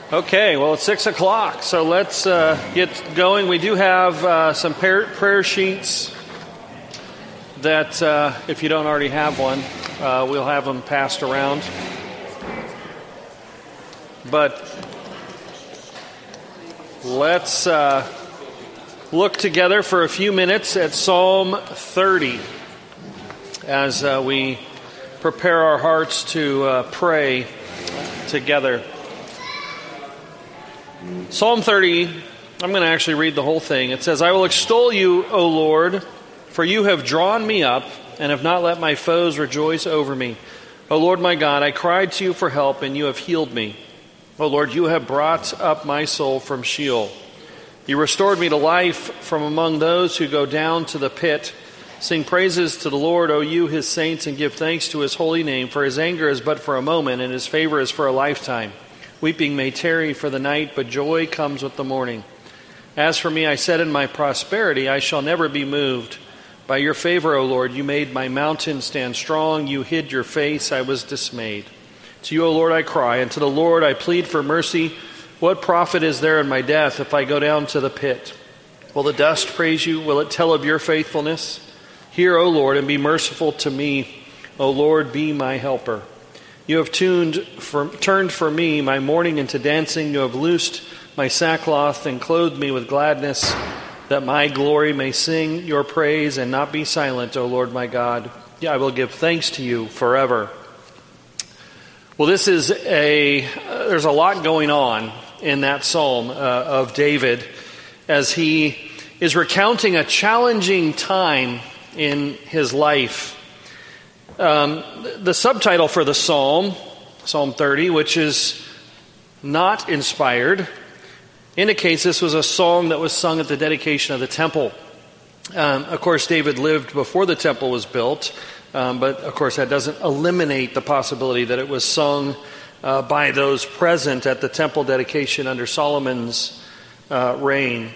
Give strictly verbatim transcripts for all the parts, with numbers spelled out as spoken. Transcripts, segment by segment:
Okay, well, it's six o'clock, so let's uh, get going. We do have uh, some prayer, prayer sheets that, uh, if you don't already have one, uh, we'll have them passed around. But let's uh, look together for a few minutes at Psalm thirty as uh, we prepare our hearts to uh, pray together. Psalm thirty, I'm going to actually read the whole thing. It says, I will extol you, O Lord, for you have drawn me up and have not let my foes rejoice over me. O Lord my God, I cried to you for help, and you have healed me. O Lord, you have brought up my soul from Sheol. You restored me to life from among those who go down to the pit. Sing praises to the Lord, O you, his saints, and give thanks to his holy name, for his anger is but for a moment, and his favor is for a lifetime. Weeping may tarry for the night, but joy comes with the morning. As for me, I said in my prosperity, I shall never be moved. By your favor, O Lord, you made my mountain stand strong. You hid your face, I was dismayed. To you, O Lord, I cry, and to the Lord I plead for mercy. What profit is there in my death if I go down to the pit? Will the dust praise you? Will it tell of your faithfulness? Hear, O Lord, and be merciful to me. O Lord, be my helper. You have tuned for, turned for me my mourning into dancing. You have loosed my sackcloth and clothed me with gladness, that my glory may sing your praise and not be silent, O Lord my God. Yeah, I will give thanks to you forever. Well, this is a, uh, there's a lot going on in that psalm uh, of David as he is recounting a challenging time in his life. Um, the subtitle for the psalm, Psalm thirty, which is not inspired, indicates this was a song that was sung at the dedication of the temple. Um, of course, David lived before the temple was built, um, but of course that doesn't eliminate the possibility that it was sung uh, by those present at the temple dedication under Solomon's uh, reign.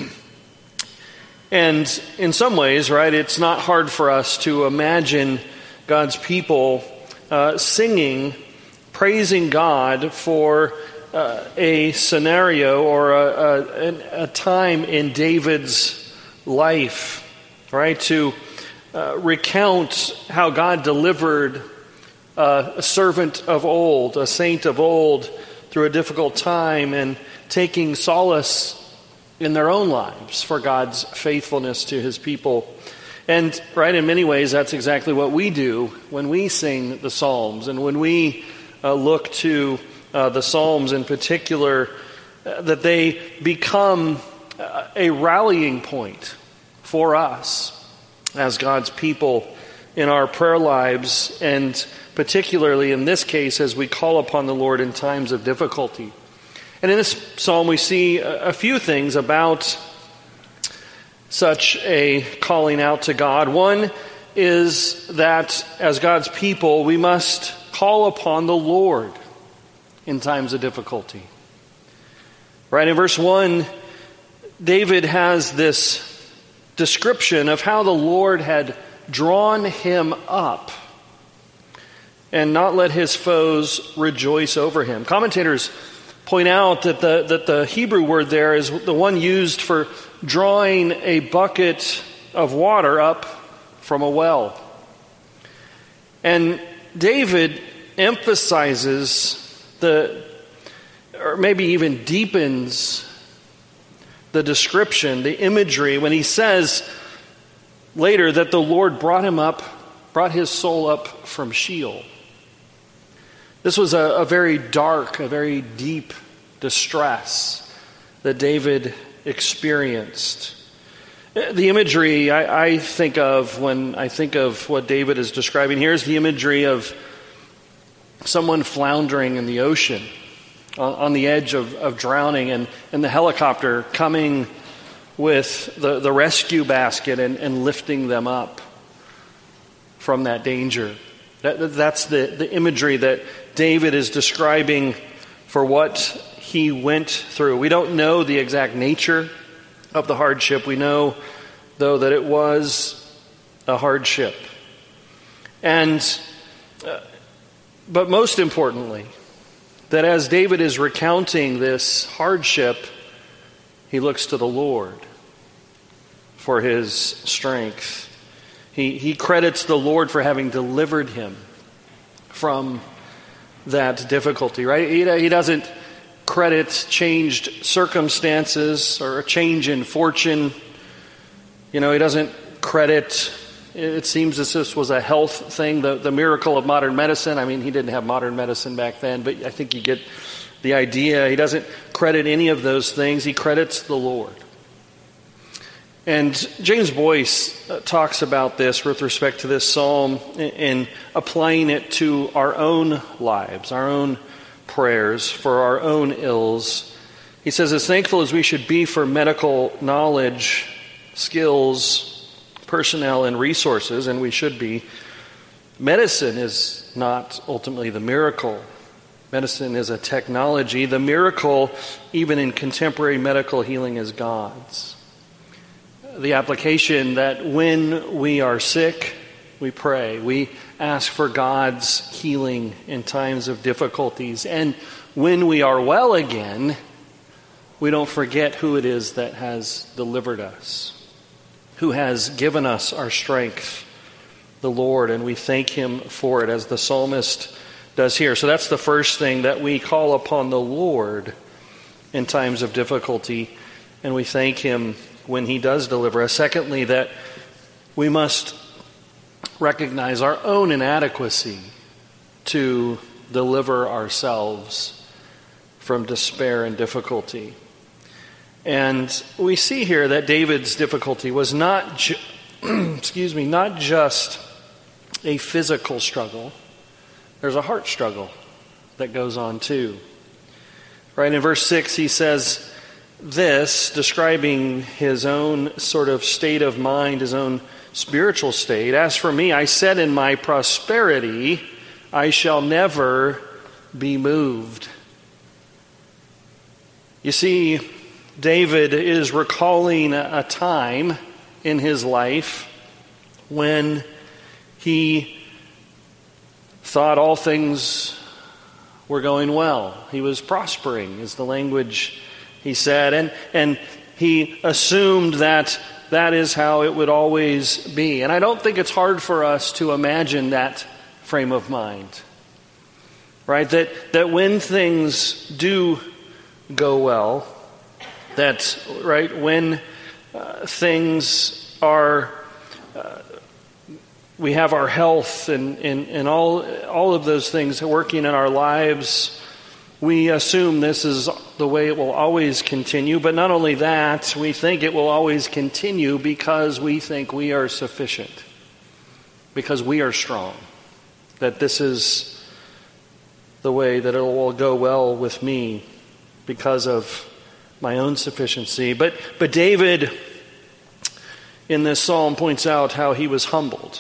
And in some ways, right, it's not hard for us to imagine God's people uh, singing, praising God for uh, a scenario or a, a, a time in David's life, right? To uh, recount how God delivered uh, a servant of old, a saint of old, through a difficult time, and taking solace in their own lives for God's faithfulness to his people. And, right, in many ways, that's exactly what we do when we sing the Psalms. And when we uh, look to uh, the Psalms in particular, uh, that they become uh, a rallying point for us as God's people in our prayer lives, and particularly in this case as we call upon the Lord in times of difficulty. And in this psalm we see a, a few things about such a calling out to God. One is that as God's people, we must call upon the Lord in times of difficulty. Right, in verse one, David has this description of how the Lord had drawn him up and not let his foes rejoice over him. Commentators point out that the that the Hebrew word there is the one used for drawing a bucket of water up from a well. And David emphasizes the, or maybe even deepens the description, the imagery, when he says later that the Lord brought him up, brought his soul up from Sheol. This was a, a very dark, a very deep distress that David experienced. The imagery I, I think of when I think of what David is describing here is the imagery of someone floundering in the ocean on, on the edge of, of drowning, and, and the helicopter coming with the, the rescue basket and, and lifting them up from that danger. That, that's the, the imagery that David is describing for what he went through. We don't know the exact nature of the hardship. We know, though, that it was a hardship. And, uh, but most importantly, that as David is recounting this hardship, he looks to the Lord for his strength. He, he credits the Lord for having delivered him from that difficulty, right? He, he doesn't credit changed circumstances or a change in fortune. You know, he doesn't credit, it seems as this was a health thing, the, the miracle of modern medicine. I mean, he didn't have modern medicine back then, but I think you get the idea. He doesn't credit any of those things. He credits the Lord. And James Boyce uh, talks about this with respect to this psalm and applying it to our own lives, our own prayers, for our own ills. He says, as thankful as we should be for medical knowledge, skills, personnel, and resources, and we should be, medicine is not ultimately the miracle. Medicine is a technology. The miracle, even in contemporary medical healing, is God's. The application that when we are sick, we pray. We ask for God's healing in times of difficulties. And when we are well again, we don't forget who it is that has delivered us, who has given us our strength, the Lord, and we thank him for it, as the psalmist does here. So that's the first thing, that we call upon the Lord in times of difficulty, and we thank him when he does deliver us. Secondly, that we must recognize our own inadequacy to deliver ourselves from despair and difficulty. And we see here that David's difficulty was not, ju- excuse me, not just a physical struggle. There's a heart struggle that goes on too. Right, in verse six he says this, describing his own sort of state of mind, his own spiritual state. As for me, I said in my prosperity, I shall never be moved. You see, David is recalling a time in his life when he thought all things were going well. He was prospering, is the language he said. And, and he assumed that that is how it would always be. And I don't think it's hard for us to imagine that frame of mind. Right? That, that when things do go well, that, right, when uh, things are, uh, we have our health and, and, and all, all of those things working in our lives, we assume this is the way it will always continue. But not only that, we think it will always continue because we think we are sufficient, because we are strong, that this is the way that it will go well with me because of my own sufficiency. But but David in this psalm points out how he was humbled.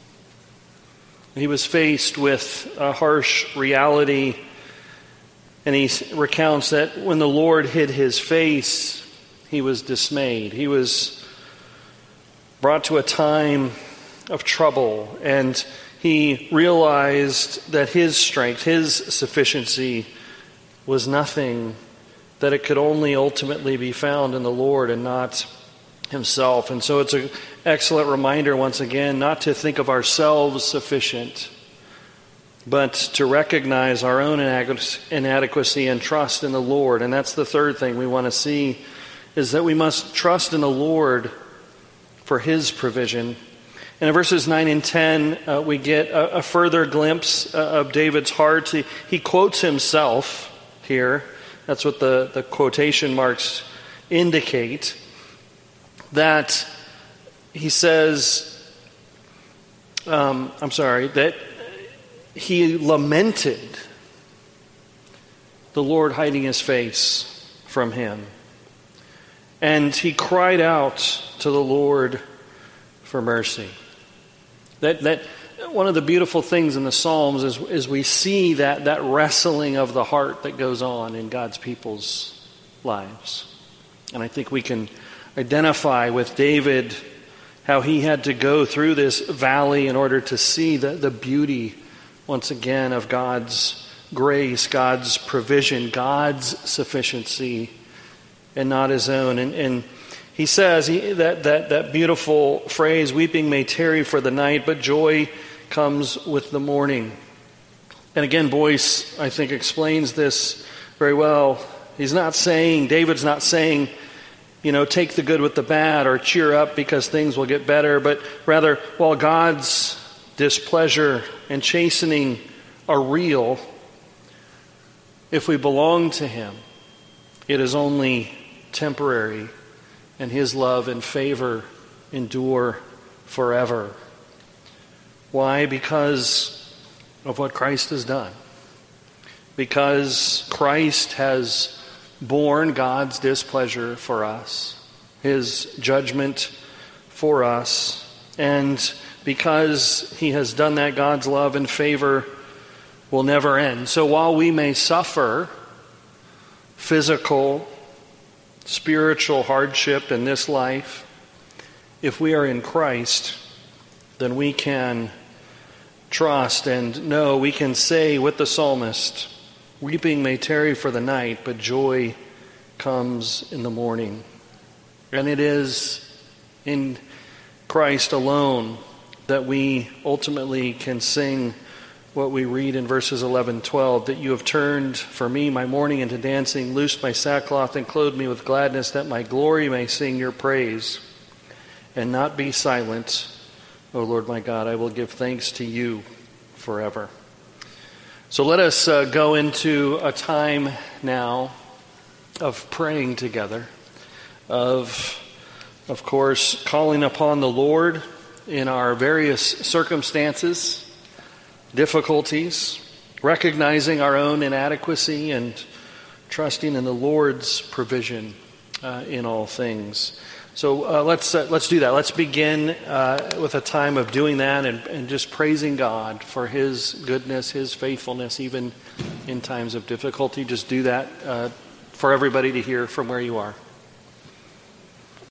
He was faced with a harsh reality, and he recounts that when the Lord hid his face, he was dismayed. He was brought to a time of trouble, and he realized that his strength, his sufficiency was nothing, that it could only ultimately be found in the Lord and not himself. And so it's an excellent reminder once again not to think of ourselves sufficient, but to recognize our own inadequacy and trust in the Lord. And that's the third thing we want to see, is that we must trust in the Lord for his provision. And in verses nine and ten, uh, we get a, a further glimpse uh, of David's heart. He, he quotes himself here. That's what the, the quotation marks indicate. That he says, um, I'm sorry, that he lamented the Lord hiding his face from him. And he cried out to the Lord for mercy. That that one of the beautiful things in the Psalms is, is we see that, that wrestling of the heart that goes on in God's people's lives. And I think we can identify with David how he had to go through this valley in order to see the, the beauty, once again, of God's grace, God's provision, God's sufficiency, and not his own. And, and he says he, that, that, that beautiful phrase, weeping may tarry for the night, but joy comes with the morning. And again, Boyce, I think, explains this very well. He's not saying, David's not saying, you know, take the good with the bad or cheer up because things will get better, but rather, while God's displeasure and chastening are real, if we belong to him, it is only temporary, and his love and favor endure forever. Why? Because of what Christ has done. Because Christ has borne God's displeasure for us, his judgment for us, and because he has done that, God's love and favor will never end. So while we may suffer physical, spiritual hardship in this life, if we are in Christ, then we can trust and know, we can say with the psalmist, weeping may tarry for the night, but joy comes in the morning. And it is in Christ alone that we ultimately can sing what we read in verses eleven, twelve, that you have turned for me my mourning into dancing, loosed my sackcloth and clothed me with gladness, that my glory may sing your praise and not be silent. O Lord my God, I will give thanks to you forever. So let us uh, go into a time now of praying together, of, of course, calling upon the Lord in our various circumstances, difficulties, recognizing our own inadequacy and trusting in the Lord's provision uh, in all things. So uh, let's uh, let's do that. Let's begin uh, with a time of doing that and, and just praising God for his goodness, his faithfulness, even in times of difficulty. Just do that uh, for everybody to hear from where you are.